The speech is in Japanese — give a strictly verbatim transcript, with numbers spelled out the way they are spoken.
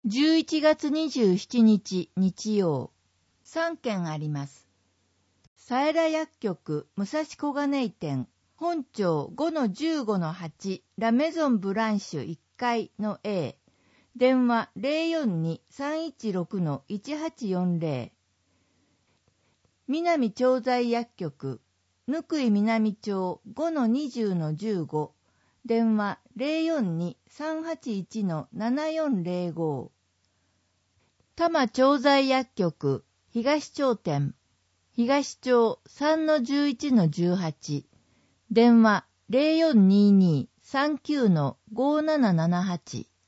じゅういちがつにじゅうしちにち日曜、さんけんあります。佐永薬局武蔵小金井店本町 ごのじゅうごのはち ラメゾンブランシュいっかいの A、電話 ゼロよんに さんいちろく いちはちよんゼロ、南調剤薬局貫井南町 ごのにじゅうのじゅうご、電話 ゼロよんに さんはちいち ななよんゼロご、多摩調剤薬局東町店東町 さんのじゅういちのじゅうはち、電話 ゼロよんにに さんきゅう ごななななはち